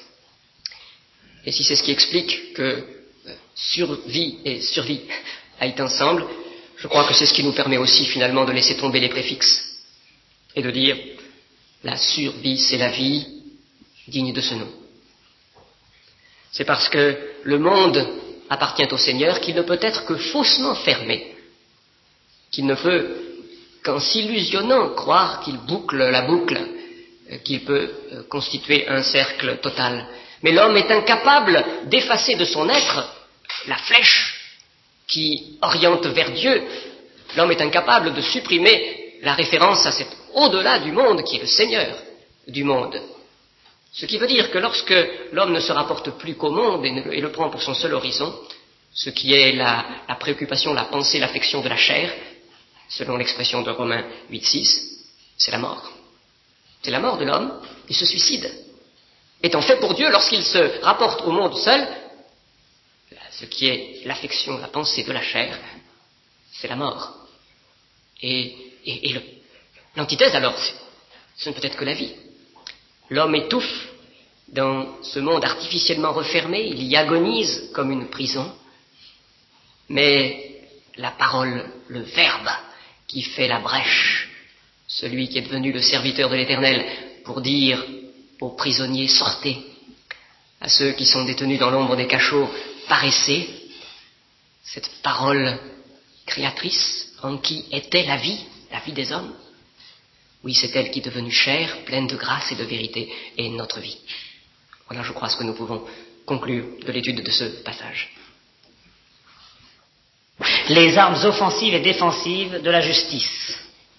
Speaker 1: Et si c'est ce qui explique que euh, survie et survie aillent ensemble, je crois que c'est ce qui nous permet aussi finalement de laisser tomber les préfixes et de dire la survie, c'est la vie digne de ce nom. C'est parce que le monde appartient au Seigneur qu'il ne peut être que faussement fermé, qu'il ne peut qu'en s'illusionnant croire qu'il boucle la boucle, qu'il peut constituer un cercle total. Mais l'homme est incapable d'effacer de son être la flèche qui oriente vers Dieu. L'homme est incapable de supprimer la référence à cet au-delà du monde qui est le Seigneur du monde. Ce qui veut dire que lorsque l'homme ne se rapporte plus qu'au monde et, ne, et le prend pour son seul horizon, ce qui est la, la préoccupation, la pensée, l'affection de la chair, selon l'expression de Romains huit six, c'est la mort. C'est la mort de l'homme, il se suicide. Étant fait pour Dieu, lorsqu'il se rapporte au monde seul, ce qui est l'affection, la pensée de la chair, c'est la mort. Et, et, et le, l'antithèse alors, ce ne peut être que la vie. L'homme étouffe dans ce monde artificiellement refermé, il y agonise comme une prison, mais la parole, le Verbe qui fait la brèche, celui qui est devenu le serviteur de l'Éternel pour dire aux prisonniers sortez, à ceux qui sont détenus dans l'ombre des cachots paraissez, cette parole créatrice en qui était la vie, la vie des hommes, oui, c'est elle qui est devenue chair, pleine de grâce et de vérité, et notre vie. Voilà, je crois, ce que nous pouvons conclure de l'étude de ce passage.
Speaker 2: Les armes offensives et défensives de la justice.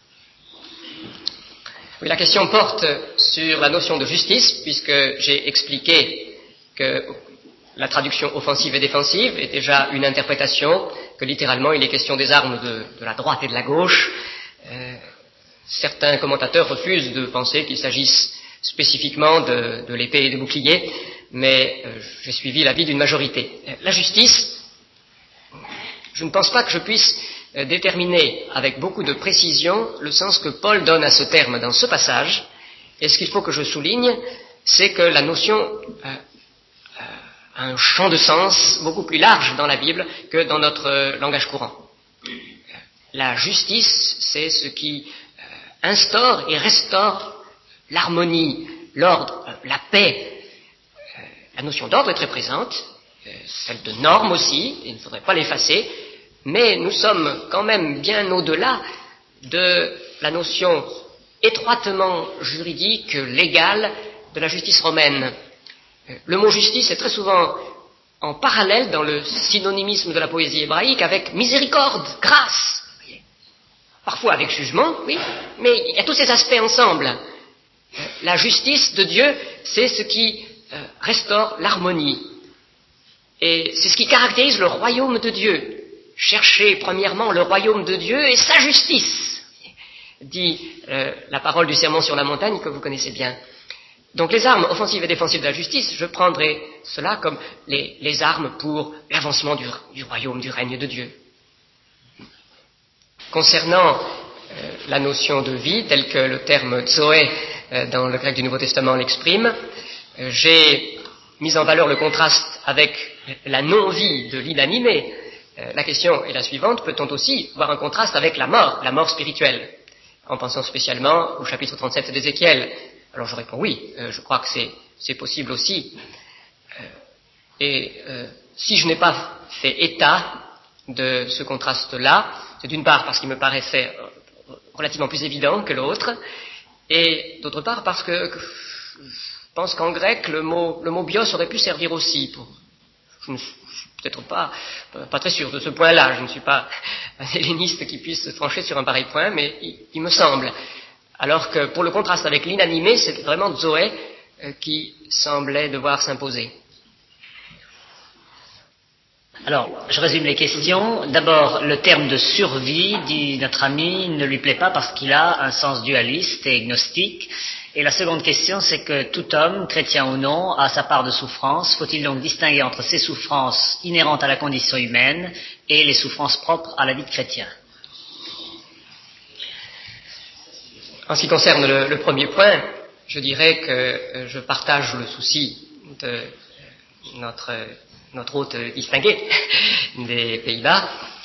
Speaker 1: Oui, la question porte sur la notion de justice, puisque j'ai expliqué que la traduction offensive et défensive est déjà une interprétation, que littéralement il est question des armes de, de la droite et de la gauche. Euh, Certains commentateurs refusent de penser qu'il s'agisse spécifiquement de, de l'épée et du bouclier, mais euh, j'ai suivi l'avis d'une majorité. La justice, je ne pense pas que je puisse euh, déterminer avec beaucoup de précision le sens que Paul donne à ce terme dans ce passage, et ce qu'il faut que je souligne, c'est que la notion euh, euh, a un champ de sens beaucoup plus large dans la Bible que dans notre euh, langage courant. La justice, c'est ce qui instaure et restaure l'harmonie, l'ordre, euh, la paix. Euh, la notion d'ordre est très présente, euh, celle de norme aussi, il ne faudrait pas l'effacer, mais nous sommes quand même bien au-delà de la notion étroitement juridique, légale, de la justice romaine. Euh, le mot justice est très souvent en parallèle dans le synonymisme de la poésie hébraïque avec miséricorde, grâce. Parfois avec jugement, oui, mais il y a tous ces aspects ensemble. La justice de Dieu, c'est ce qui euh, restaure l'harmonie. Et c'est ce qui caractérise le royaume de Dieu. Cherchez premièrement le royaume de Dieu et sa justice, dit euh, la parole du sermon sur la montagne que vous connaissez bien. Donc les armes offensives et défensives de la justice, je prendrai cela comme les, les armes pour l'avancement du, du royaume, du règne de Dieu. Concernant euh, la notion de vie, telle que le terme zoé euh, dans le grec du Nouveau Testament l'exprime, euh, j'ai mis en valeur le contraste avec la non-vie de l'inanimé. Euh, la question est la suivante, peut-on aussi voir un contraste avec la mort, la mort spirituelle, en pensant spécialement au chapitre trente-sept d'Ézéchiel? Alors je réponds oui, euh, je crois que c'est, c'est possible aussi. Euh, et euh, si je n'ai pas fait état de ce contraste-là, c'est d'une part parce qu'il me paraissait relativement plus évident que l'autre, et d'autre part parce que, que je pense qu'en grec, le mot, le mot bios aurait pu servir aussi pour... Je ne suis peut-être pas, pas très sûr de ce point-là, je ne suis pas un helléniste qui puisse se trancher sur un pareil point, mais il, il me semble. Alors que pour le contraste avec l'inanimé, c'est vraiment Zoé euh, qui semblait devoir s'imposer.
Speaker 2: Alors, je résume les questions. D'abord, le terme de survie, dit notre ami, ne lui plaît pas parce qu'il a un sens dualiste et gnostique. Et la seconde question, c'est que tout homme, chrétien ou non, a sa part de souffrance. Faut-il donc distinguer entre ces souffrances inhérentes à la condition humaine et les souffrances propres à la vie de chrétien?
Speaker 1: En ce qui concerne le, le premier point, je dirais que euh, je partage le souci de euh, notre, notre hôte distingué des Pays-Bas,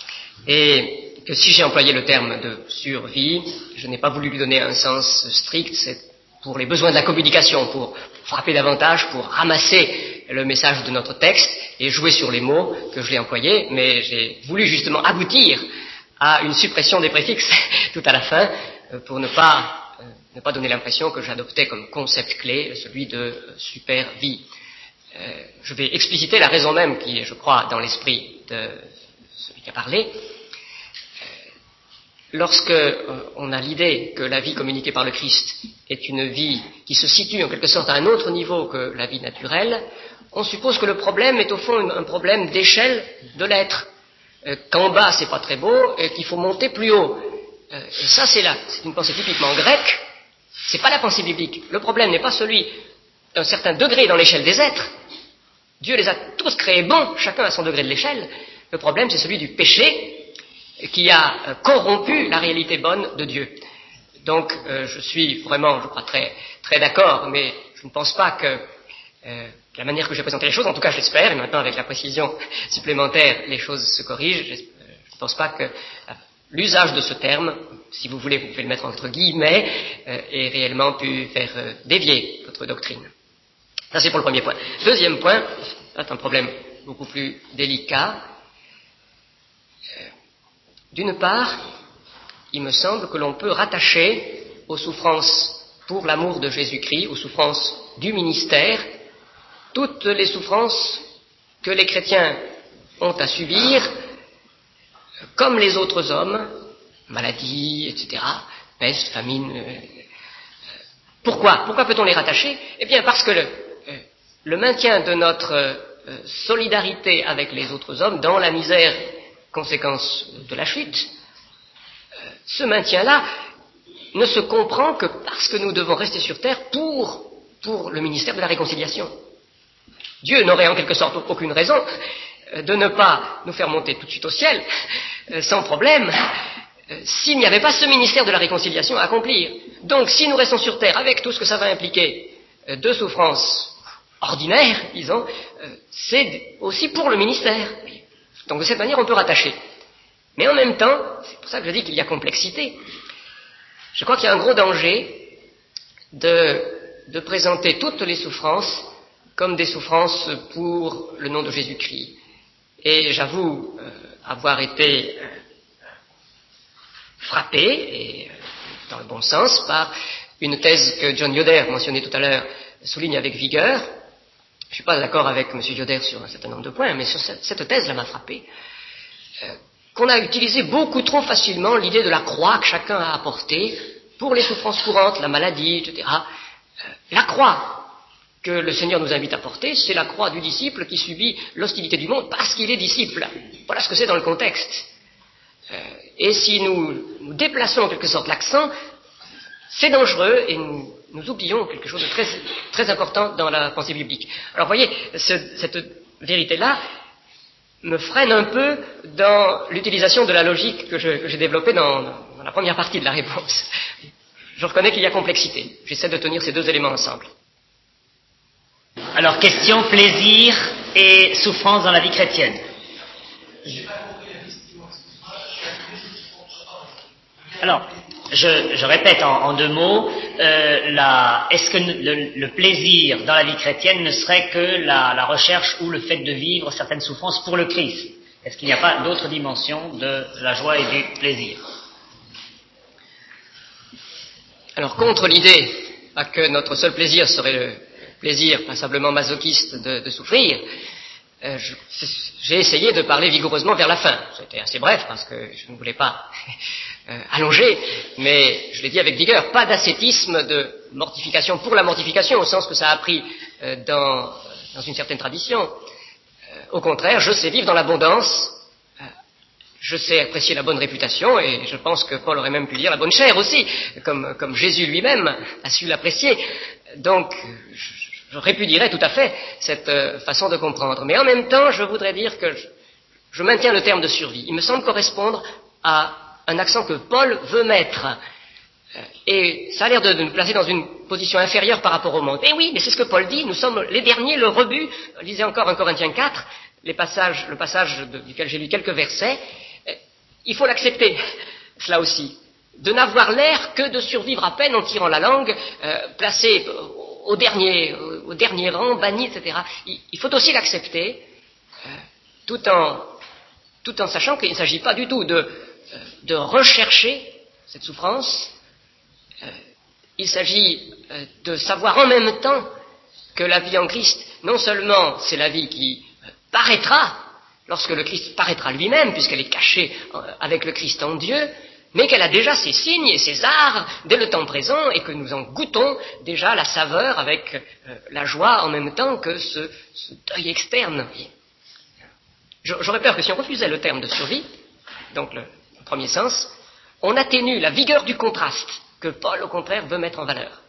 Speaker 1: et que si j'ai employé le terme de survie, je n'ai pas voulu lui donner un sens strict, c'est pour les besoins de la communication, pour frapper davantage, pour ramasser le message de notre texte et jouer sur les mots que je l'ai employés, mais j'ai voulu justement aboutir à une suppression des préfixes tout à la fin, pour ne pas, euh, ne pas donner l'impression que j'adoptais comme concept clé celui de euh, super-vie. Euh, je vais expliciter la raison même qui est, je crois, dans l'esprit de celui qui a parlé. Euh, lorsque euh, on a l'idée que la vie communiquée par le Christ est une vie qui se situe en quelque sorte à un autre niveau que la vie naturelle, on suppose que le problème est au fond un problème d'échelle de l'être, euh, qu'en bas c'est pas très beau et qu'il faut monter plus haut. Euh, et ça, c'est là, c'est une pensée typiquement grecque, c'est pas la pensée biblique. Le problème n'est pas celui d'un certain degré dans l'échelle des êtres. Dieu les a tous créés bons, chacun à son degré de l'échelle. Le problème, c'est celui du péché qui a euh, corrompu la réalité bonne de Dieu. Donc, euh, je suis vraiment, je crois, très, très d'accord, mais je ne pense pas que euh, la manière que j'ai présenté les choses, en tout cas je l'espère, et maintenant avec la précision supplémentaire, les choses se corrigent. Je ne pense pas que l'usage de ce terme, si vous voulez, vous pouvez le mettre entre guillemets, euh, ait réellement pu faire euh, dévier votre doctrine. Ça, c'est pour le premier point. Deuxième point, c'est un problème beaucoup plus délicat. Euh, d'une part, il me semble que l'on peut rattacher aux souffrances pour l'amour de Jésus-Christ, aux souffrances du ministère, toutes les souffrances que les chrétiens ont à subir, comme les autres hommes, maladies, et cetera, peste, famine. Euh, pourquoi Pourquoi peut-on les rattacher? Eh bien, parce que le, euh, le maintien de notre euh, solidarité avec les autres hommes dans la misère, conséquence de la chute, euh, ce maintien-là ne se comprend que parce que nous devons rester sur terre pour, pour le ministère de la réconciliation. Dieu n'aurait en quelque sorte aucune raison de ne pas nous faire monter tout de suite au ciel, euh, sans problème, euh, s'il n'y avait pas ce ministère de la réconciliation à accomplir. Donc, si nous restons sur terre avec tout ce que ça va impliquer euh, de souffrances ordinaires, disons, euh, c'est aussi pour le ministère. Donc, de cette manière, on peut rattacher. Mais en même temps, c'est pour ça que je dis qu'il y a complexité. Je crois qu'il y a un gros danger de, de présenter toutes les souffrances comme des souffrances pour le nom de Jésus-Christ. Et j'avoue euh, avoir été euh, frappé, et euh, dans le bon sens, par une thèse que John Yoder, mentionné tout à l'heure, souligne avec vigueur. suis pas d'accord avec M. Yoder sur un certain nombre de points, mais sur cette, cette thèse-là m'a frappé, euh, qu'on a utilisé beaucoup trop facilement l'idée de la croix que chacun a apportée pour les souffrances courantes, la maladie, et cetera. Euh, la croix que le Seigneur nous invite à porter, c'est la croix du disciple qui subit l'hostilité du monde parce qu'il est disciple. Voilà ce que c'est dans le contexte. Euh, et si nous, nous déplaçons en quelque sorte l'accent, c'est dangereux et nous, nous oublions quelque chose de très, très important dans la pensée biblique. Alors vous voyez, ce, cette vérité-là me freine un peu dans l'utilisation de la logique que, je, que j'ai développée dans, dans la première partie de la réponse. Je reconnais qu'il y a complexité. J'essaie de tenir ces deux éléments ensemble.
Speaker 2: Alors, question, plaisir et souffrance dans la vie chrétienne. Alors, je, je répète en, en deux mots, euh, la, est-ce que le, le plaisir dans la vie chrétienne ne serait que la, la recherche ou le fait de vivre certaines souffrances pour le Christ? Est-ce qu'il n'y a pas d'autres dimensions de la joie et du plaisir?
Speaker 1: Alors, contre l'idée que notre seul plaisir serait le plaisir passablement masochiste de, de souffrir, euh, je, j'ai essayé de parler vigoureusement vers la fin. C'était assez bref parce que je ne voulais pas euh, allonger, mais je l'ai dit avec vigueur, pas d'ascétisme de mortification pour la mortification, au sens que ça a pris euh, dans, dans une certaine tradition. Euh, au contraire, je sais vivre dans l'abondance, euh, je sais apprécier la bonne réputation, et je pense que Paul aurait même pu dire la bonne chair aussi, comme, comme Jésus lui-même a su l'apprécier. Donc, je, je répudierais tout à fait cette euh, façon de comprendre. Mais en même temps, je voudrais dire que je, je maintiens le terme de survie. Il me semble correspondre à un accent que Paul veut mettre. Euh, et ça a l'air de, de nous placer dans une position inférieure par rapport au monde. Et oui, mais c'est ce que Paul dit, nous sommes les derniers, le rebut. Lisez encore un Corinthiens quatre, les passages, le passage de, duquel j'ai lu quelques versets. Euh, il faut l'accepter, cela aussi. De n'avoir l'air que de survivre à peine en tirant la langue, euh, placé au dernier, au, au dernier rang, banni, et cetera. Il, il faut aussi l'accepter, euh, tout en, tout en sachant qu'il ne s'agit pas du tout de, euh, de rechercher cette souffrance. Euh, il s'agit euh, de savoir en même temps que la vie en Christ, non seulement c'est la vie qui euh, paraîtra, lorsque le Christ paraîtra lui-même, puisqu'elle est cachée euh, avec le Christ en Dieu, mais qu'elle a déjà ses signes et ses arts dès le temps présent et que nous en goûtons déjà la saveur avec euh, la joie en même temps que ce, ce deuil externe. J'aurais peur que si on refusait le terme de survie, donc le, le premier sens, on atténue la vigueur du contraste que Paul, au contraire, veut mettre en valeur.